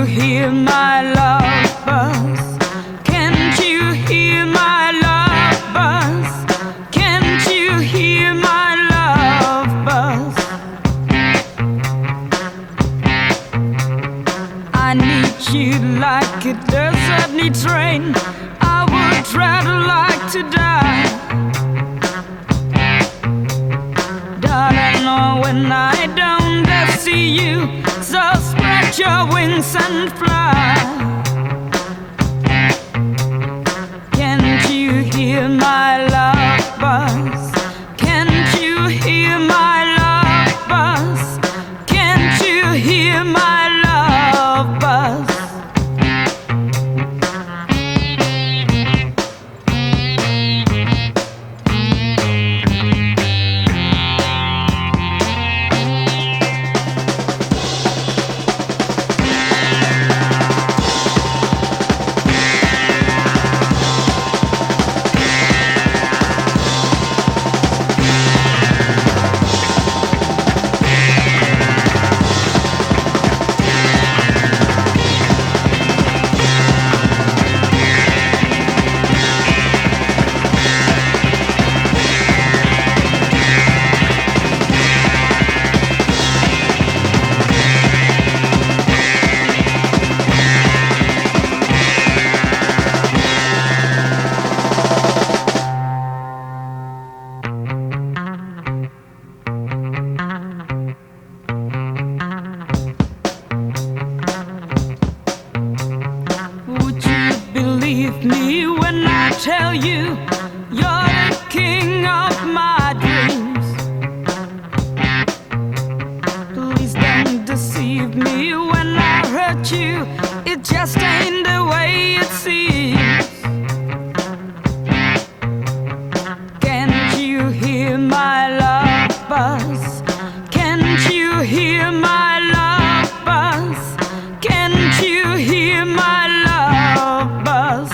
you hear my love buzz? Can't you hear my love buzz? Can't you hear my love buzz? I need you like a desert needs rain. I would rather like to die. Darling, oh, when I don't see you, so spread your wings and fly. Can't you hear my love buzz? Can't you hear my love buzz? Can't you hear my love buzz? Believe me when I tell you, you're the king of my dreams. Please don't deceive me when I hurt you. It just ain't the way it seems. Can't you hear my love buzz? Can't you hear my love buzz? Can't you hear my love buzz?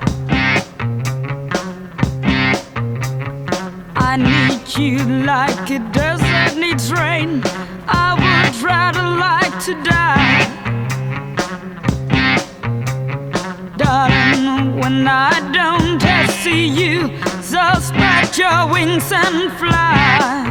I need you like a desert needs rain. I would rather like to die. Darling, when I don't see you, so spread your wings and fly.